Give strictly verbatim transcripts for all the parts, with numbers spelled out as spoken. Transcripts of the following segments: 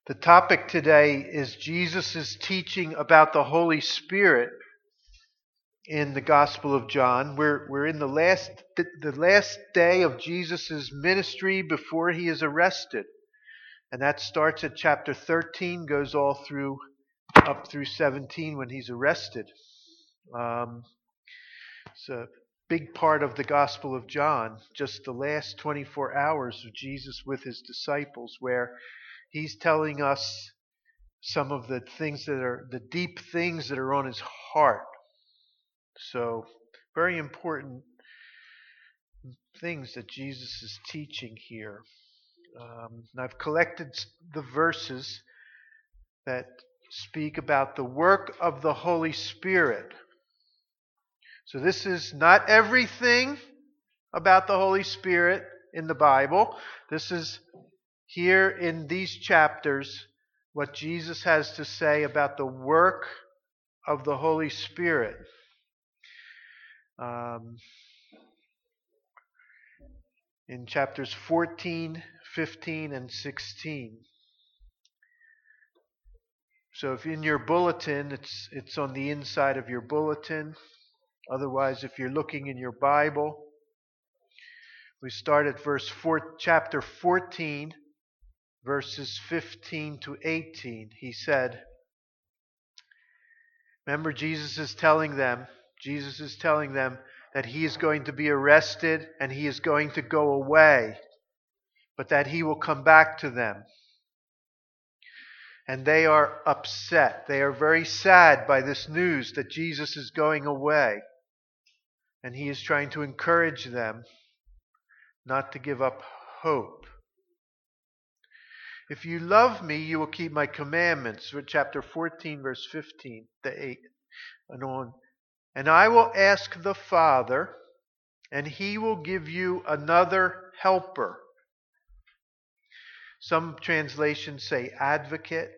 The topic today is Jesus' teaching about the Holy Spirit in the Gospel of John. We're, we're in the last, the last day of Jesus' ministry before he is arrested. And that starts at chapter thirteen, goes all through, up through seventeen when he's arrested. Um, it's a big part of the Gospel of John, just the last twenty-four hours of Jesus with his disciples, where he's telling us some of the things that are, the deep things that are on his heart. So, very important things that Jesus is teaching here. Um, and I've collected the verses that speak about the work of the Holy Spirit. So this is not everything about the Holy Spirit in the Bible. This is here in these chapters what Jesus has to say about the work of the Holy Spirit. Um, in chapters fourteen, fifteen, and sixteen. So if in your bulletin, it's it's on the inside of your bulletin. Otherwise, if you're looking in your Bible, we start at verse four, chapter fourteen, verses fifteen to eighteen. He said, remember, Jesus is telling them, Jesus is telling them that he is going to be arrested and he is going to go away, but that he will come back to them. And they are upset. They are very sad by this news that Jesus is going away. And he is trying to encourage them not to give up hope. If you love me, you will keep my commandments. Chapter fourteen, verse fifteen, the eight, and on. And I will ask the Father, and he will give you another helper. Some translations say advocate,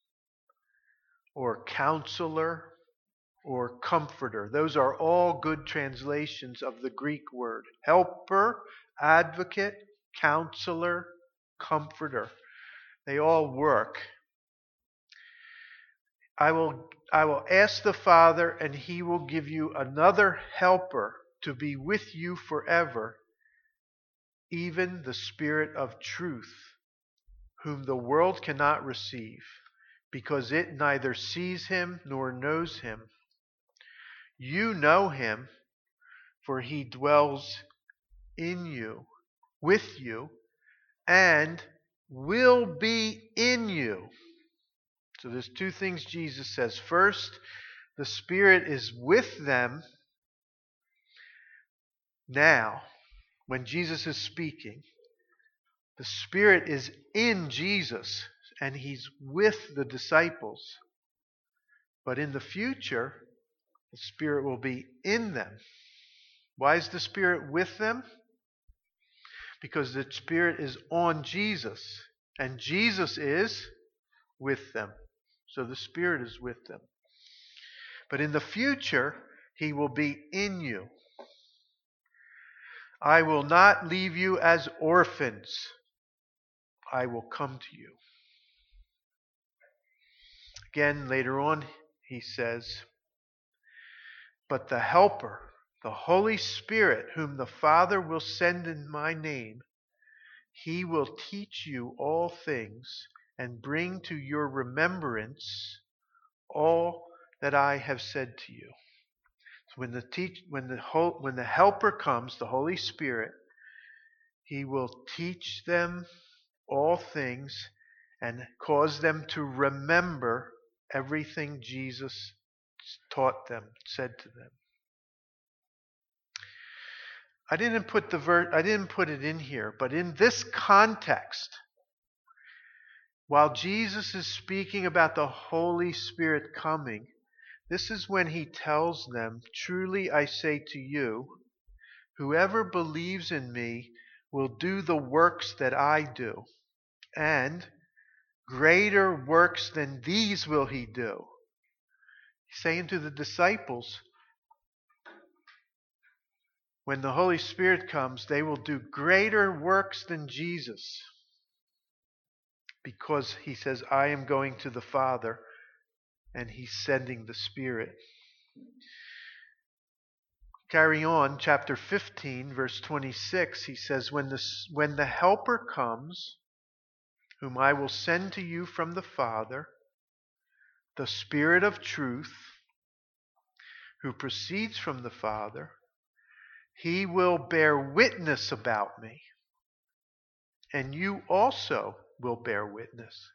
or counselor, or comforter. Those are all good translations of the Greek word. Helper, advocate, counselor, comforter. They all work. I will, I will ask the Father, and he will give you another helper to be with you forever, even the Spirit of truth, whom the world cannot receive, because it neither sees him nor knows him. You know him, for he dwells in you, with you, and will be in you. So there's two things Jesus says. First, the Spirit is with them now, when Jesus is speaking. The Spirit is in Jesus, and he's with the disciples. But in the future, the Spirit will be in them. Why is the Spirit with them? Because the Spirit is on Jesus, and Jesus is with them. So the Spirit is with them. But in the future, he will be in you. I will not leave you as orphans. I will come to you. Again, later on, he says, but the Helper, the Holy Spirit, whom the Father will send in my name, he will teach you all things and bring to your remembrance all that I have said to you. So when the teach, when the whole, when the Helper comes, the Holy Spirit, he will teach them all things and cause them to remember everything Jesus taught them, said to them. I didn't put the ver- I didn't put it in here, but in this context, while Jesus is speaking about the Holy Spirit coming, this is when he tells them, truly I say to you, whoever believes in me will do the works that I do, and greater works than these will he do. He's saying to the disciples, when the Holy Spirit comes, they will do greater works than Jesus. because he says, I am going to the Father, and he's sending the Spirit. Carry on, chapter fifteen, verse twenty-six, he says, when the, when the Helper comes, whom I will send to you from the Father, the Spirit of truth, who proceeds from the Father, he will bear witness about me, and you also will bear witness.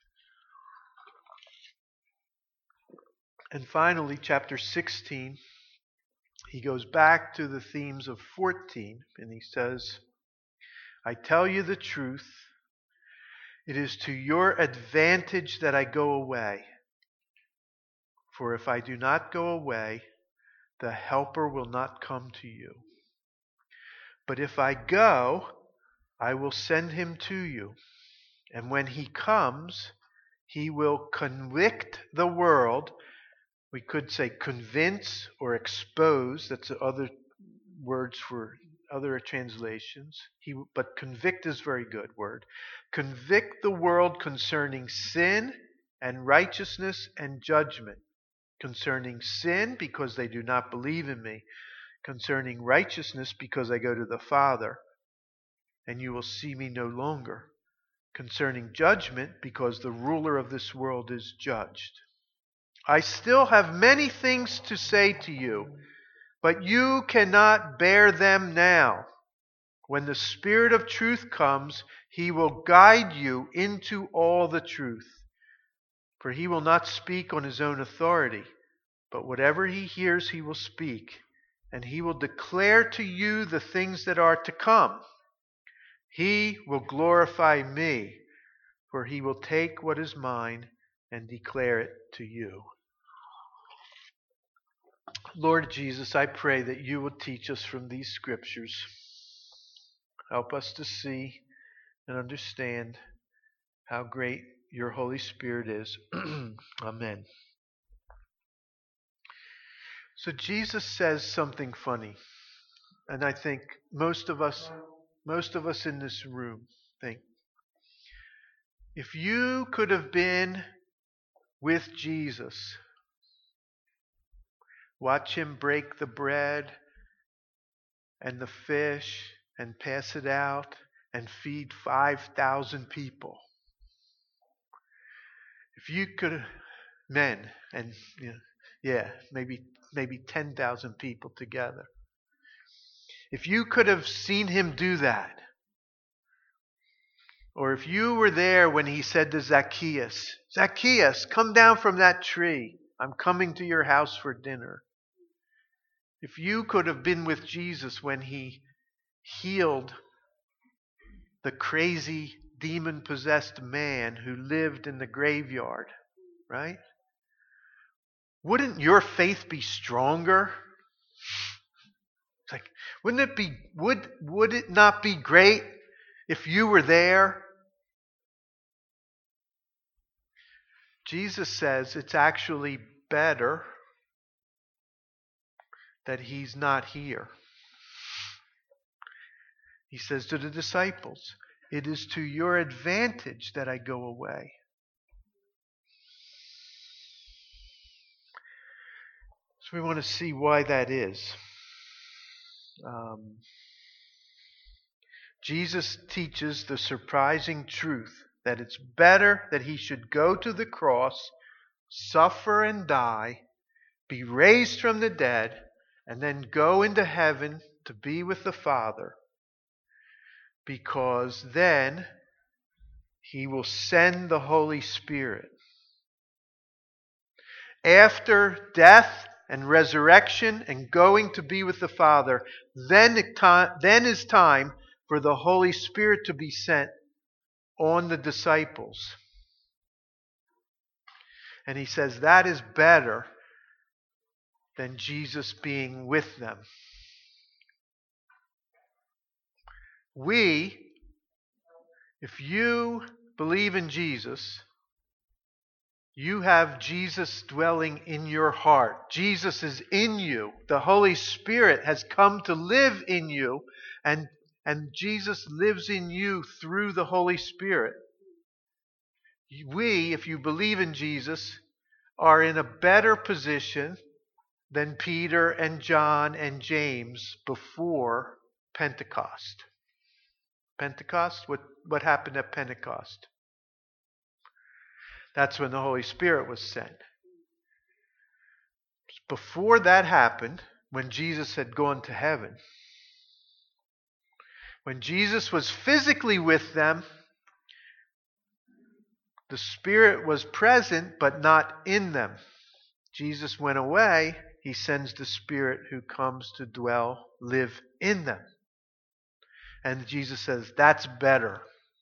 And finally, chapter sixteen, he goes back to the themes of fourteen, and he says, I tell you the truth, it is to your advantage that I go away. For if I do not go away, the Helper will not come to you. But if I go, I will send him to you. And when he comes, he will convict the world. We could say convince or expose. That's other words for other translations. He, but convict is a very good word. Convict the world concerning sin and righteousness and judgment. Concerning sin, because they do not believe in me. Concerning righteousness, because I go to the Father, and you will see me no longer. Concerning judgment, because the ruler of this world is judged. I still have many things to say to you, but you cannot bear them now. When the Spirit of truth comes, he will guide you into all the truth. For he will not speak on his own authority, but whatever he hears he will speak, and he will declare to you the things that are to come. He will glorify me, for he will take what is mine and declare it to you. Lord Jesus, I pray that you will teach us from these scriptures. Help us to see and understand how great your Holy Spirit is. Amen. So Jesus says something funny, and I think most of us, most of us in this room think, if you could have been with Jesus, watch him break the bread and the fish and pass it out and feed five thousand people. If you could, men, and you know, yeah, maybe maybe ten thousand people together. If you could have seen him do that, or if you were there when he said to Zacchaeus, Zacchaeus, come down from that tree. I'm coming to your house for dinner. If you could have been with Jesus when he healed the crazy demon-possessed man who lived in the graveyard, right? Wouldn't your faith be stronger? It's like, wouldn't it be, would, would it not be great if you were there? Jesus says it's actually better that he's not here. He says to the disciples, it is to your advantage that I go away. So we want to see why that is. Um, Jesus teaches the surprising truth that it's better that he should go to the cross, suffer and die, be raised from the dead, and then go into heaven to be with the Father, because then he will send the Holy Spirit. After death and resurrection and going to be with the Father, then, it time, then is time for the Holy Spirit to be sent on the disciples. And he says that is better than Jesus being with them. We, if you believe in Jesus, you have Jesus dwelling in your heart. Jesus is in you. The Holy Spirit has come to live in you, and, and Jesus lives in you through the Holy Spirit. we, if you believe in Jesus, are in a better position than Peter and John and James before Pentecost. Pentecost? What, what happened at Pentecost? That's when the Holy Spirit was sent. Before that happened, when Jesus had gone to heaven, when Jesus was physically with them, the Spirit was present but not in them. Jesus went away. He sends the Spirit who comes to dwell, live in them. And Jesus says, that's better.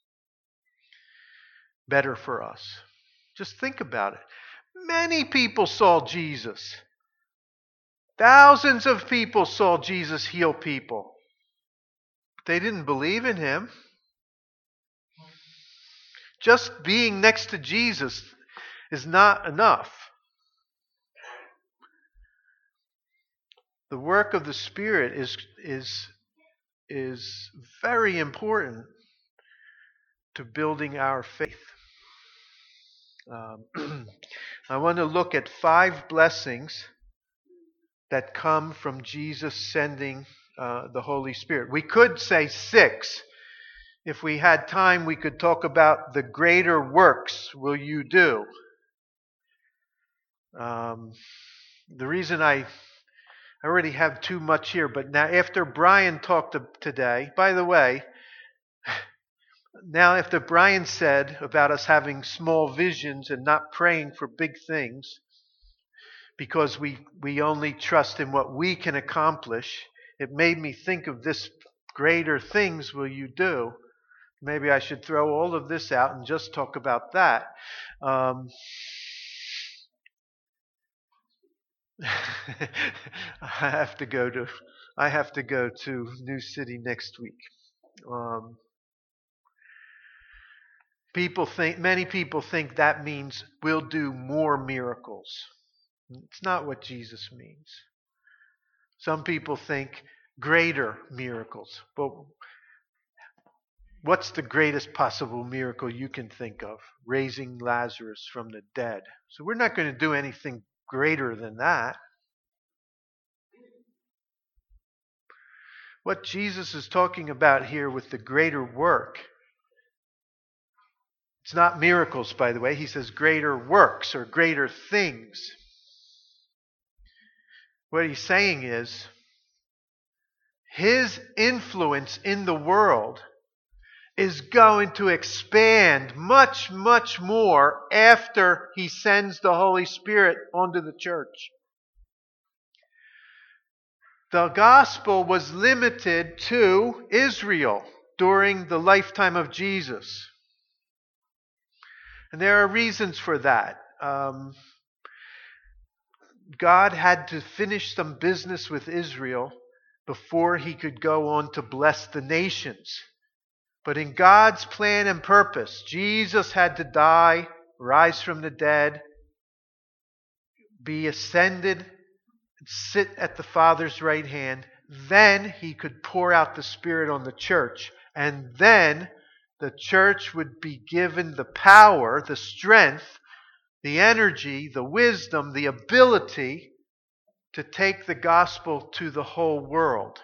Better for us. Just think about it. Many people saw Jesus. Thousands of people saw Jesus heal people. They didn't believe in him. Just being next to Jesus is not enough. The work of the Spirit is, is, is very important to building our faith. Um, I want to look at five blessings that come from Jesus sending uh, the Holy Spirit. We could say six. If we had time, we could talk about the greater works will you do. Um, the reason I, I already have too much here, but now after Brian talked to, today, by the way, now after Brian said about us having small visions and not praying for big things, because we, we only trust in what we can accomplish, it made me think of this greater things will you do. Maybe I should throw all of this out and just talk about that. Um, I have to go to I have to go to New City next week. Um, people think many people think that means we'll do more miracles. It's not what Jesus means. Some people think greater miracles. But what's the greatest possible miracle you can think of? Raising Lazarus from the dead. So we're not going to do anything greater than that. What Jesus is talking about here with the greater work, it's not miracles, by the way. He says greater works or greater things. What he's saying is his influence in the world is going to expand much, much more after he sends the Holy Spirit onto the church. The gospel was limited to Israel during the lifetime of Jesus. And there are reasons for that. Um, God had to finish some business with Israel before he could go on to bless the nations. But in God's plan and purpose, Jesus had to die, rise from the dead, be ascended, sit at the Father's right hand. Then he could pour out the Spirit on the church. And then the church would be given the power, the strength, the energy, the wisdom, the ability to take the gospel to the whole world.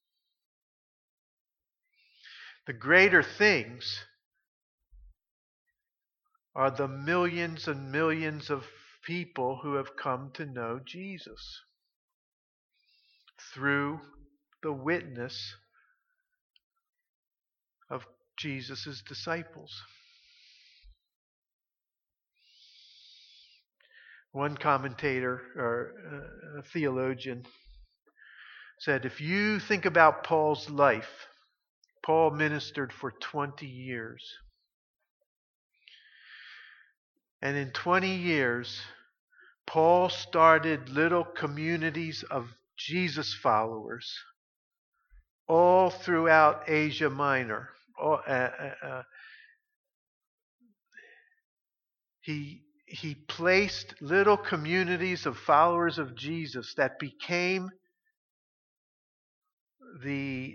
The greater things are the millions and millions of people who have come to know Jesus through the witness of Jesus' disciples. One commentator or a theologian said, if you think about Paul's life, Paul ministered for twenty years. And in twenty years, Paul started little communities of Jesus followers all throughout Asia Minor. All, uh, uh, uh, he, he placed little communities of followers of Jesus that became the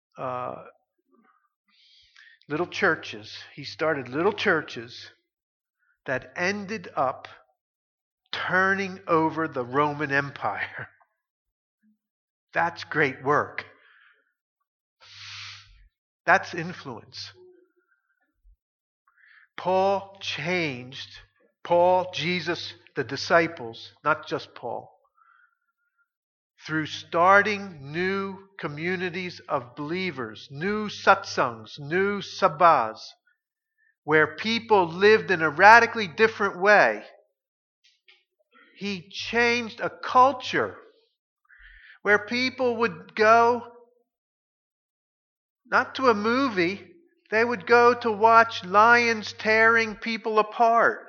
uh, little churches. He started little churches that ended up turning over the Roman Empire. That's great work. That's influence. Paul changed, Paul, Jesus, the disciples, not just Paul, through starting new communities of believers, new satsangs, new sabhas, where people lived in a radically different way. He changed a culture where people would go not to a movie, they would go to watch lions tearing people apart.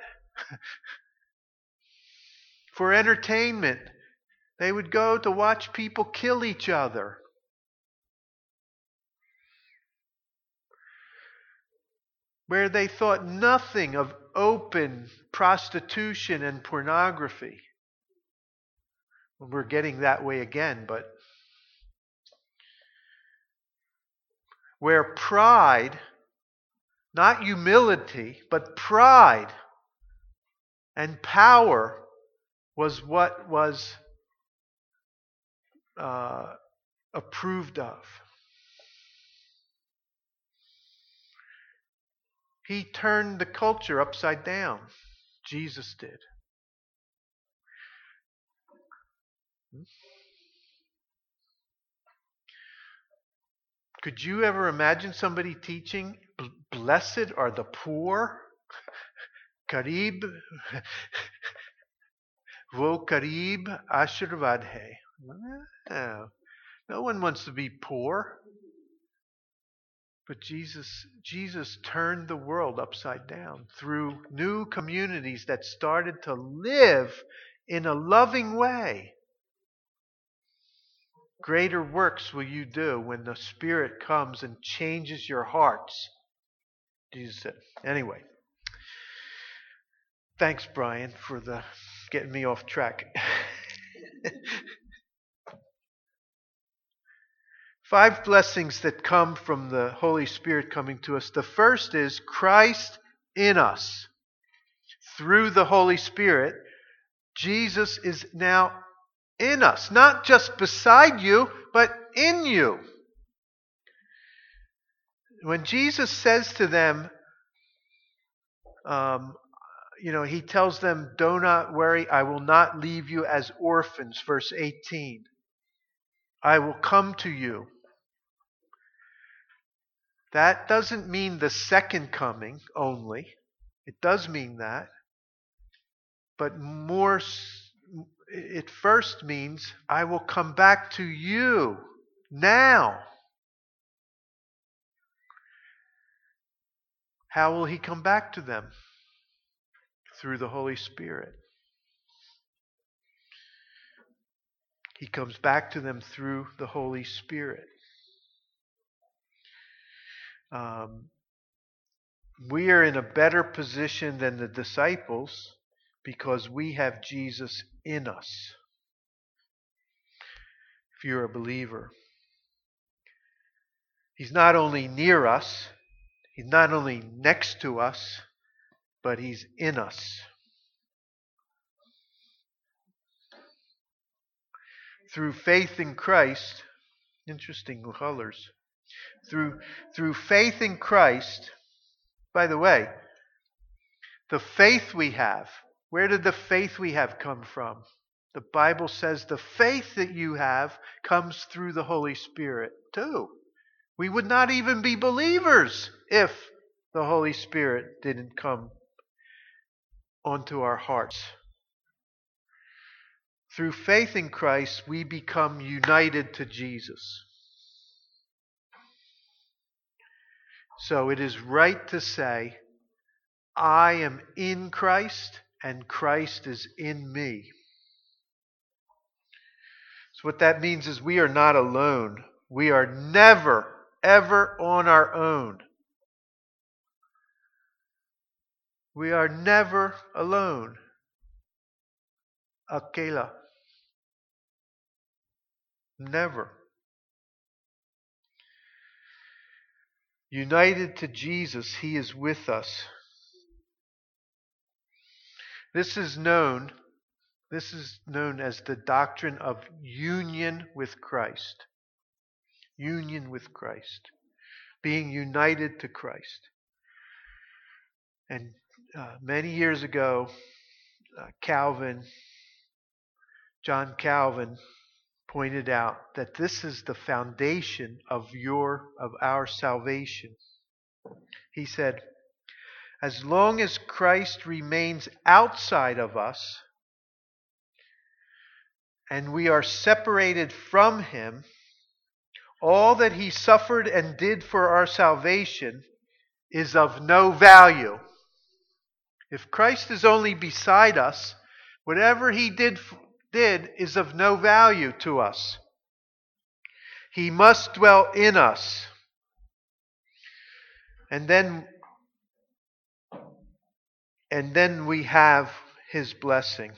For entertainment, they would go to watch people kill each other. Where they thought nothing of open prostitution and pornography. We're getting that way again, but where pride, not humility, but pride and power was what was uh, approved of. He turned the culture upside down. Jesus did. Could you ever imagine somebody teaching, blessed are the poor? Karib, wo karib ashirvad hai. No, no one wants to be poor. But Jesus, Jesus turned the world upside down through new communities that started to live in a loving way. Greater works will you do when the Spirit comes and changes your hearts. Jesus said. Anyway. Thanks, Brian, for the getting me off track. Five blessings that come from the Holy Spirit coming to us. The first is Christ in us. Through the Holy Spirit, Jesus is now in us. Not just beside you, but in you. When Jesus says to them, um, you know, he tells them, do not worry, I will not leave you as orphans, verse eighteen. I will come to you. That doesn't mean the second coming only. It does mean that. But more, it first means, I will come back to you now. How will he come back to them? Through the Holy Spirit. He comes back to them through the Holy Spirit. Um, we are in a better position than the disciples because we have Jesus in us. If you're a believer, he's not only near us, he's not only next to us, but he's in us. Through faith in Christ, interesting colors. Through, through faith in Christ, by the way, the faith we have, where did the faith we have come from? The Bible says the faith that you have comes through the Holy Spirit too. We would not even be believers if the Holy Spirit didn't come onto our hearts. Through faith in Christ, we become united to Jesus. So it is right to say, I am in Christ and Christ is in me. So what that means is we are not alone. We are never, ever on our own. We are never alone. Akela. Never. United to Jesus, he is with us. This is known, this is known as the doctrine of union with Christ. Union with Christ. Being united to Christ. And uh, many years ago, uh, Calvin, John Calvin, pointed out that this is the foundation of your of our salvation. He said, as long as Christ remains outside of us and we are separated from him, all that he suffered and did for our salvation is of no value. If Christ is only beside us, whatever he did did is of no value to us. He must dwell in us. And then and then we have his blessing.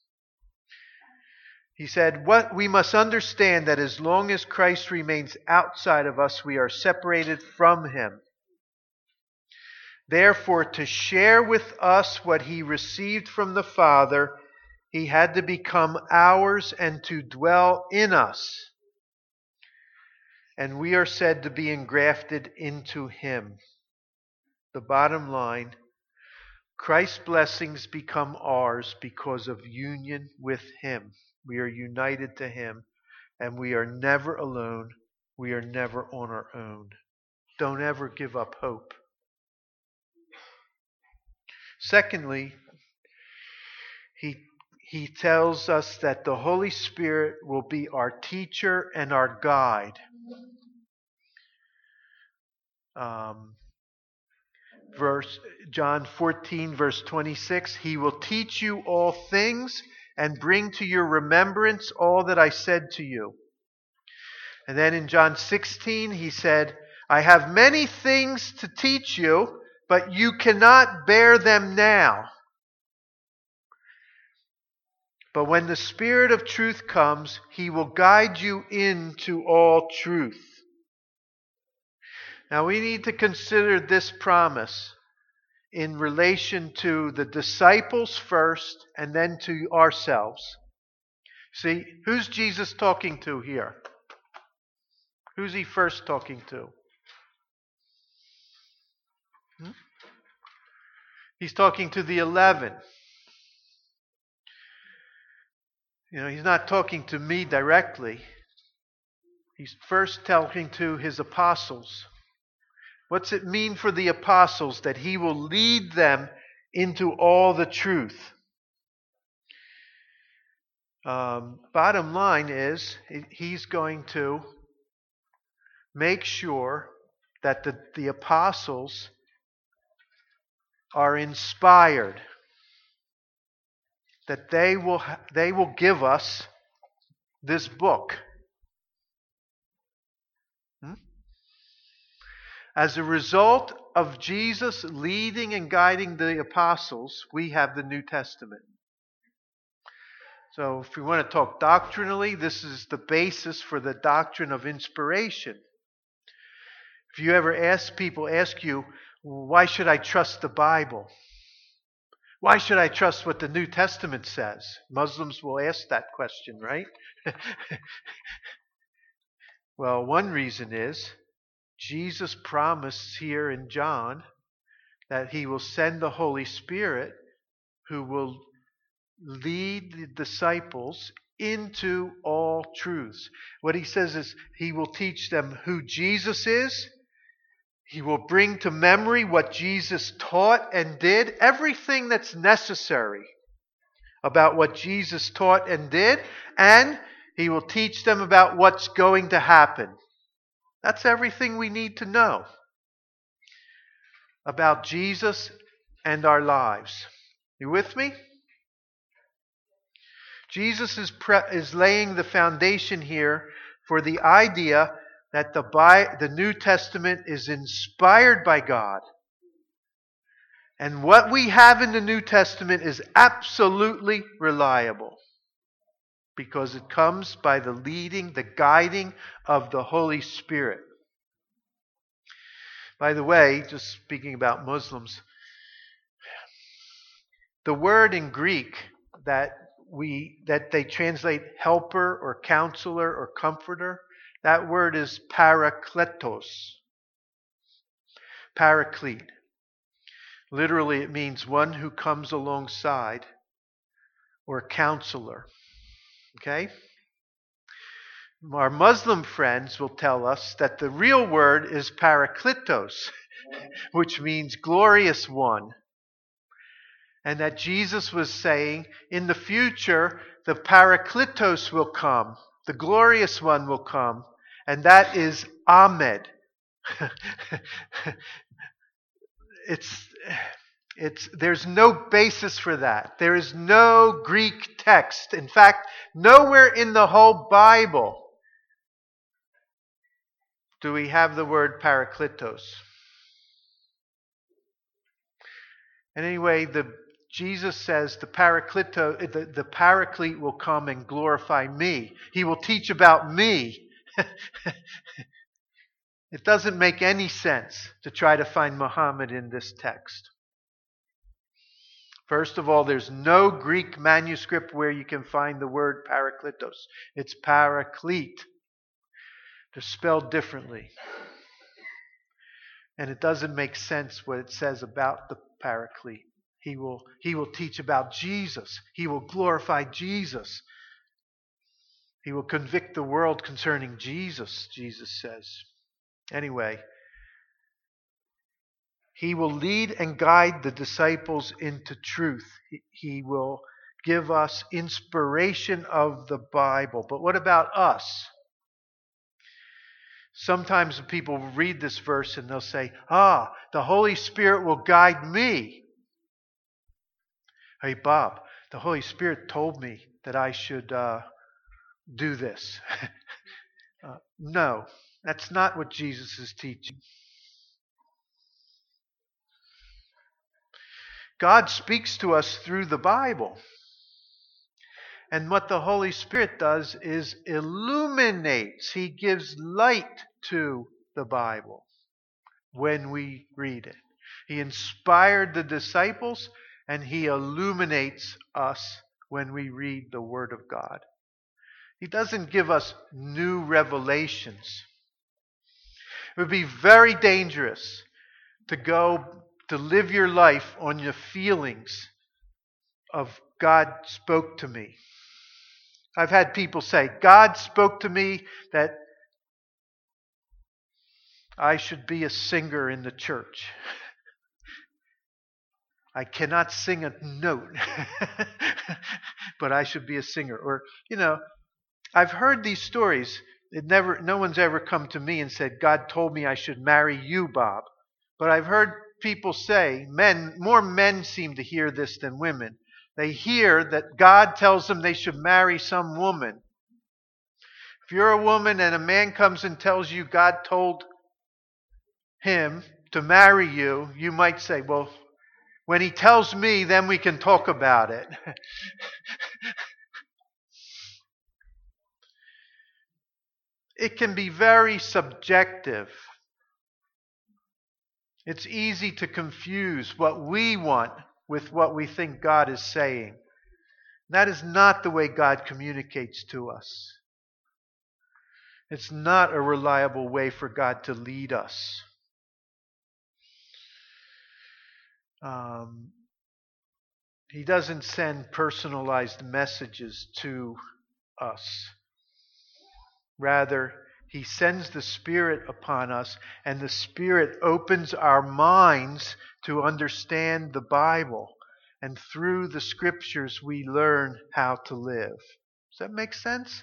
He said, what we must understand that as long as Christ remains outside of us, we are separated from him. Therefore, to share with us what he received from the Father, he had to become ours and to dwell in us. And we are said to be engrafted into him. The bottom line, Christ's blessings become ours because of union with him. We are united to him, and we are never alone. We are never on our own. Don't ever give up hope. Secondly, he He tells us that the Holy Spirit will be our teacher and our guide. Um, verse John fourteen, verse twenty-six, he will teach you all things and bring to your remembrance all that I said to you. And then in John sixteen, he said, I have many things to teach you, but you cannot bear them now. But when the Spirit of truth comes, he will guide you into all truth. Now we need to consider this promise in relation to the disciples first and then to ourselves. See, who's Jesus talking to here? Who's he first talking to? Hmm? He's talking to the eleven. You know, he's not talking to me directly. He's first talking to his apostles. What's it mean for the apostles that he will lead them into all the truth? Um, bottom line is, he's going to make sure that the, the apostles are inspired. That they will they will give us this book. Hmm? As a result of Jesus leading and guiding the apostles, we have the New Testament. So if we want to talk doctrinally, this is the basis for the doctrine of inspiration. If you ever ask people, ask you, why should I trust the Bible? Why should I trust what the New Testament says? Muslims will ask that question, right? Well, one reason is Jesus promised here in John that he will send the Holy Spirit who will lead the disciples into all truths. What he says is he will teach them who Jesus is. He will bring to memory what Jesus taught and did, everything that's necessary about what Jesus taught and did, and he will teach them about what's going to happen. That's everything we need to know about Jesus and our lives. You with me? Jesus is, pre- is laying the foundation here for the idea that the, Bi- the New Testament is inspired by God. And what we have in the New Testament is absolutely reliable. Because it comes by the leading, the guiding of the Holy Spirit. By the way, just speaking about Muslims, The word in Greek that we that they translate helper or counselor or comforter, that word is parakletos. Paraclete. Literally, it means one who comes alongside, or counselor. Okay? Our Muslim friends will tell us that the real word is parakletos, which means glorious one. And that Jesus was saying, in the future, the parakletos will come, the glorious one will come, and that is Ahmed. it's, it's, there's no basis for that. There is no Greek text. In fact, nowhere in the whole Bible do we have the word parakletos. And anyway, the Jesus says the parakleto, the, the paraclete will come and glorify me. He will teach about me. It doesn't make any sense to try to find Muhammad in this text. First of all, there's no Greek manuscript where you can find the word parakletos. It's paraclete. They're spelled differently. And it doesn't make sense what it says about the paraclete. He will, he will teach about Jesus. He will glorify Jesus. He will convict the world concerning Jesus, Jesus says. Anyway, he will lead and guide the disciples into truth. He, he will give us inspiration of the Bible. But what about us? Sometimes people read this verse and they'll say, ah, the Holy Spirit will guide me. Hey, Bob, the Holy Spirit told me that I should uh, do this. uh, no, that's not what Jesus is teaching. God speaks to us through the Bible. And what the Holy Spirit does is illuminates. He gives light to the Bible when we read it. He inspired the disciples, and He illuminates us when we read the Word of God. He doesn't give us new revelations. It would be very dangerous to go to live your life on your feelings of God spoke to me. I've had people say, God spoke to me that I should be a singer in the church. I cannot sing a note, but I should be a singer. Or, you know, I've heard these stories. It never, no one's ever come to me and said, God told me I should marry you, Bob. But I've heard people say, men, more men seem to hear this than women. They hear that God tells them they should marry some woman. If you're a woman and a man comes and tells you God told him to marry you, you might say, well, when he tells me, then we can talk about it. It can be very subjective. It's easy to confuse what we want with what we think God is saying. That is not the way God communicates to us. It's not a reliable way for God to lead us. Um, he doesn't send personalized messages to us. Rather, He sends the Spirit upon us, and the Spirit opens our minds to understand the Bible. And through the Scriptures, we learn how to live. Does that make sense?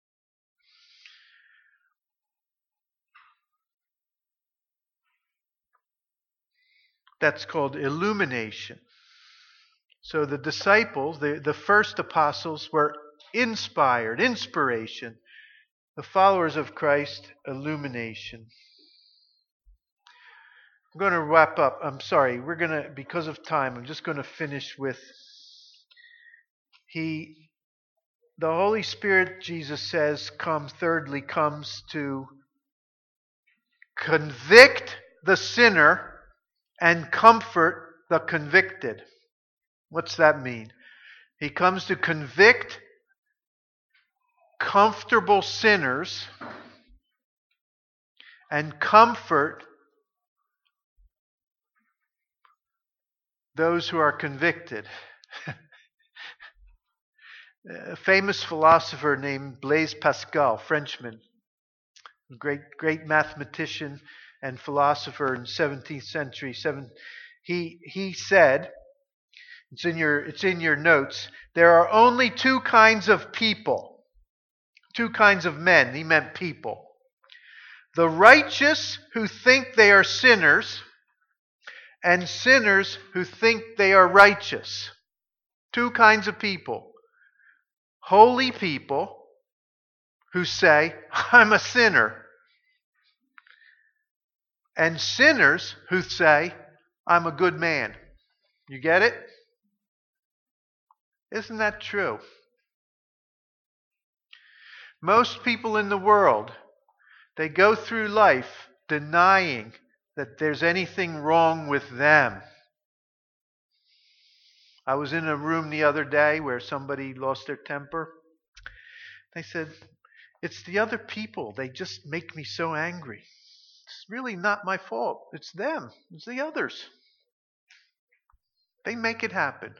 That's called illumination. So the disciples, the, the first apostles, were inspired, inspiration. The followers of Christ, illumination. I'm going to wrap up. I'm sorry. We're going to, because of time, I'm just going to finish with He, the Holy Spirit, Jesus says, comes, thirdly, comes to convict the sinner and comfort the convicted. What's that mean? He comes to convict comfortable sinners and comfort those who are convicted. A famous philosopher named Blaise Pascal, Frenchman, great great mathematician and philosopher in seventeenth century. Seven, he he said, it's in your it's in your notes. There are only two kinds of people, two kinds of men. He meant people: the righteous who think they are sinners, and sinners who think they are righteous. Two kinds of people: holy people who say, "I'm a sinner," and sinners who say, "I'm a good man." You get it? Isn't that true? Most people in the world, they go through life denying that there's anything wrong with them. I was in a room the other day where somebody lost their temper. They said, "It's the other people. They just make me so angry. It's really not my fault. It's them. It's the others. They make it happen."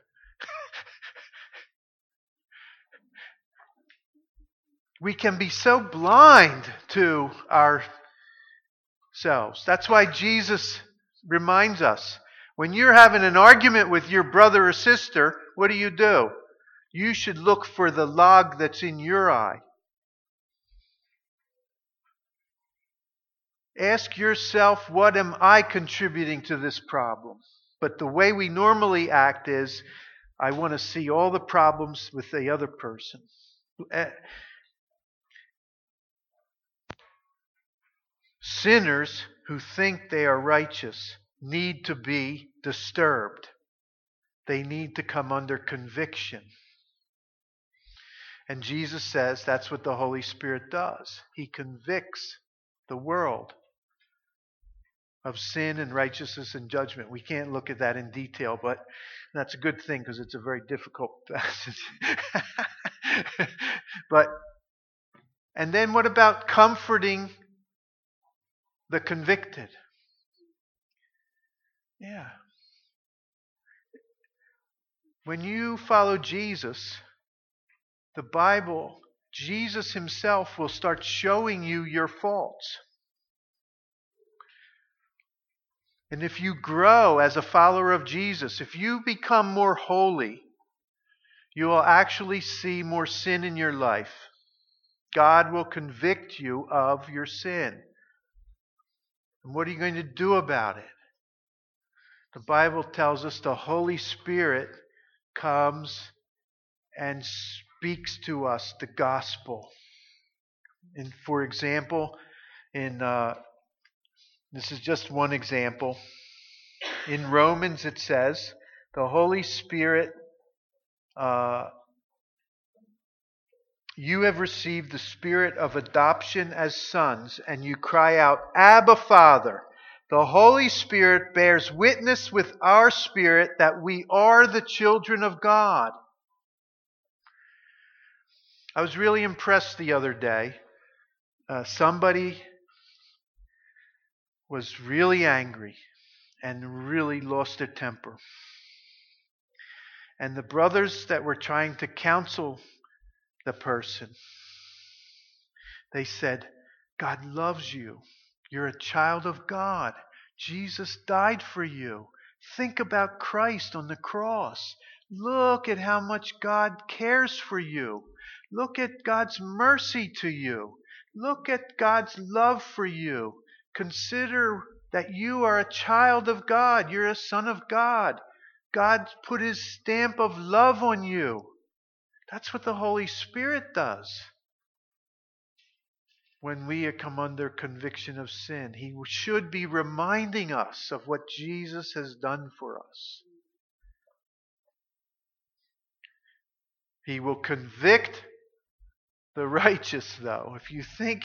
We can be so blind to ourselves. That's why Jesus reminds us, when you're having an argument with your brother or sister, what do you do? You should look for the log that's in your eye. Ask yourself, what am I contributing to this problem? But the way we normally act is, I want to see all the problems with the other person. Sinners who think they are righteous need to be disturbed. They need to come under conviction. And Jesus says that's what the Holy Spirit does. He convicts the world of sin and righteousness and judgment. We can't look at that in detail, but that's a good thing because it's a very difficult passage. But, and then what about comforting the convicted? Yeah. When you follow Jesus, the Bible, Jesus himself will start showing you your faults. And if you grow as a follower of Jesus, if you become more holy, you will actually see more sin in your life. God will convict you of your sin. And what are you going to do about it? The Bible tells us the Holy Spirit comes and speaks to us the gospel. And for example, in uh, this is just one example. In Romans it says, the Holy Spirit, uh, you have received the spirit of adoption as sons, and you cry out, "Abba, Father." The Holy Spirit bears witness with our spirit that we are the children of God. I was really impressed the other day. Uh, somebody was really angry and really lost their temper. And the brothers that were trying to counsel the person, they said, "God loves you. You're a child of God. Jesus died for you. Think about Christ on the cross. Look at how much God cares for you. Look at God's mercy to you. Look at God's love for you. Consider that you are a child of God. You're a son of God. God put his stamp of love on you." That's what the Holy Spirit does. When we come under conviction of sin, he should be reminding us of what Jesus has done for us. He will convict the righteous, though. If you think,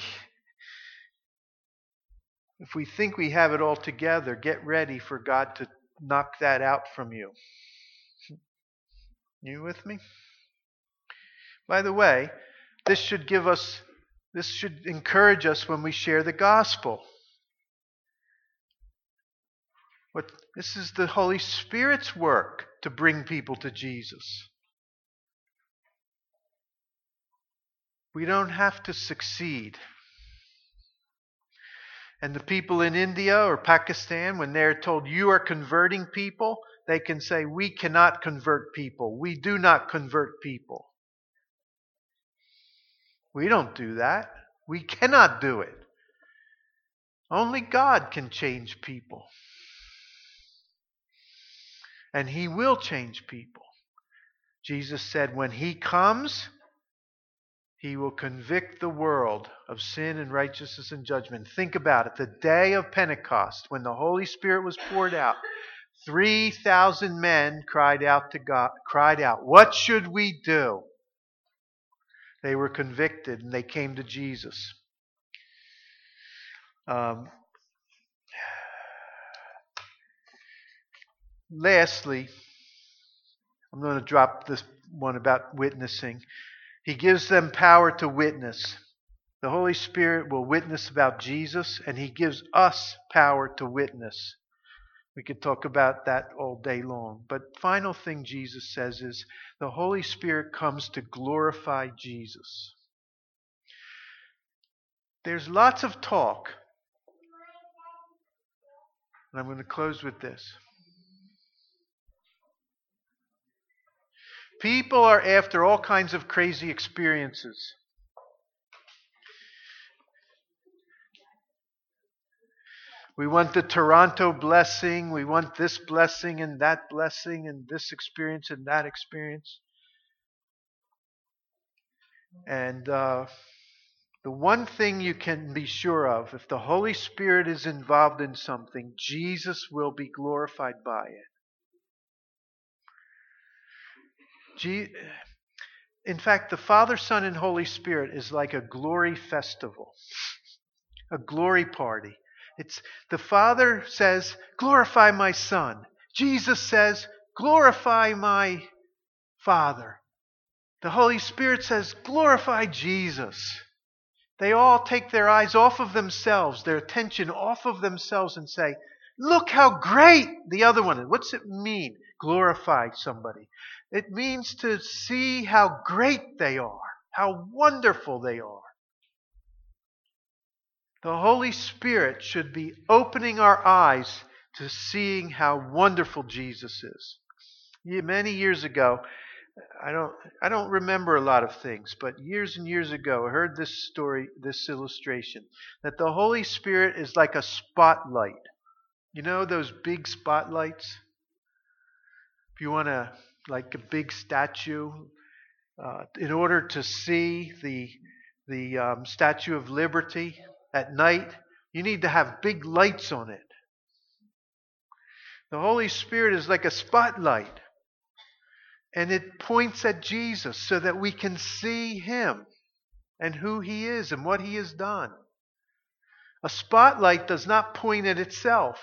if we think we have it all together, get ready for God to knock that out from you. You with me? By the way, this should give us, this should encourage us when we share the gospel. What, this is the Holy Spirit's work to bring people to Jesus. We don't have to succeed. And the people in India or Pakistan, when they're told you are converting people, they can say, we cannot convert people. We do not convert people. We don't do that. We cannot do it. Only God can change people. And He will change people. Jesus said when He comes, He will convict the world of sin and righteousness and judgment. Think about it. The day of Pentecost, when the Holy Spirit was poured out, three thousand men cried out to God, cried out, what should we do? They were convicted and they came to Jesus. Um, lastly, I'm going to drop this one about witnessing. He gives them power to witness. The Holy Spirit will witness about Jesus, and He gives us power to witness. We could talk about that all day long. But final thing Jesus says is the Holy Spirit comes to glorify Jesus. There's lots of talk. And I'm going to close with this. People are after all kinds of crazy experiences. We want the Toronto blessing. We want this blessing and that blessing and this experience and that experience. And uh, the one thing you can be sure of, if the Holy Spirit is involved in something, Jesus will be glorified by it. Je- in fact, the Father, Son, and Holy Spirit is like a glory festival, a glory party. It's the Father says, glorify my Son. Jesus says, glorify my Father. The Holy Spirit says, glorify Jesus. They all take their eyes off of themselves, their attention off of themselves and say, look how great the other one is. What's it mean? Glorify somebody. It means to see how great they are, how wonderful they are. The Holy Spirit should be opening our eyes to seeing how wonderful Jesus is. Many years ago, I don't I don't remember a lot of things, but years and years ago I heard this story, this illustration, that the Holy Spirit is like a spotlight. You know those big spotlights? If you want to, like a big statue, uh, in order to see the the um, Statue of Liberty at night, you need to have big lights on it. The Holy Spirit is like a spotlight. And it points at Jesus so that we can see Him and who He is and what He has done. A spotlight does not point at itself.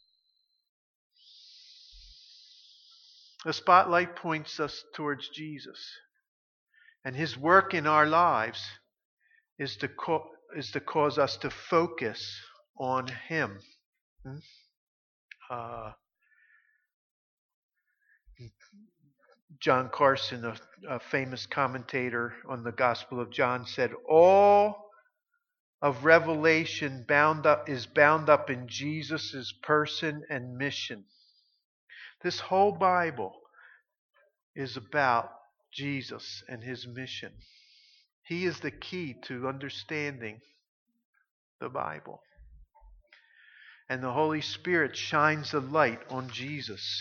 A spotlight points us towards Jesus. And His work in our lives is to, co- is to cause us to focus on Him. Hmm? Uh, John Carson, a, a famous commentator on the Gospel of John, said, all of Revelation bound up is bound up in Jesus' person and mission. This whole Bible is about Jesus and His mission. He is the key to understanding the Bible. And the Holy Spirit shines a light on Jesus.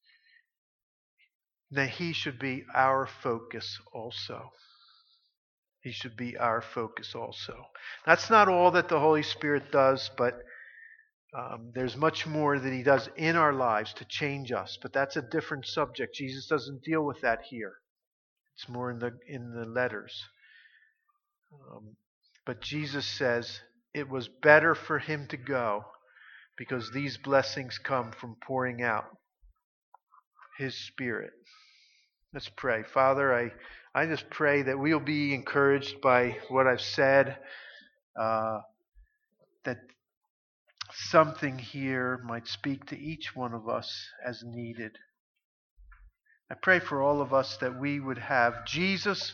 Now He should be our focus also. He should be our focus also. That's not all that the Holy Spirit does, but um, there's much more that He does in our lives to change us. But that's a different subject. Jesus doesn't deal with that here. It's more in the in the letters. Um, but Jesus says it was better for Him to go because these blessings come from pouring out His Spirit. Let's pray. Father, I, I just pray that we'll be encouraged by what I've said, uh, that something here might speak to each one of us as needed. I pray for all of us that we would have Jesus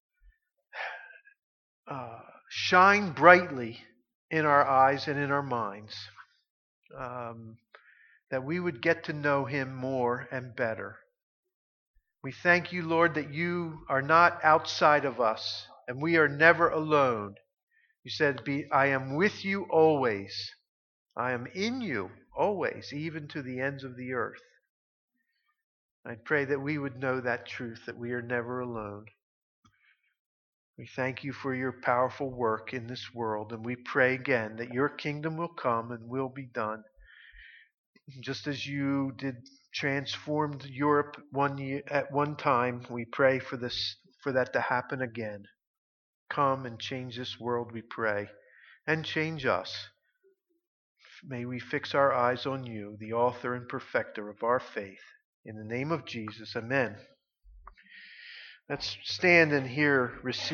uh, shine brightly in our eyes and in our minds, um, that we would get to know Him more and better. We thank you, Lord, that you are not outside of us, and we are never alone. You said, "Be, I am with you always. I am in you always, even to the ends of the earth." I pray that we would know that truth, that we are never alone. We thank you for your powerful work in this world, and we pray again that your kingdom will come and will be done. Just as you did transformed Europe one year, at one time, we pray for this for that to happen again. Come and change this world, we pray, and change us. May we fix our eyes on you, the author and perfecter of our faith. In the name of Jesus, amen. Let's stand and hear, receive.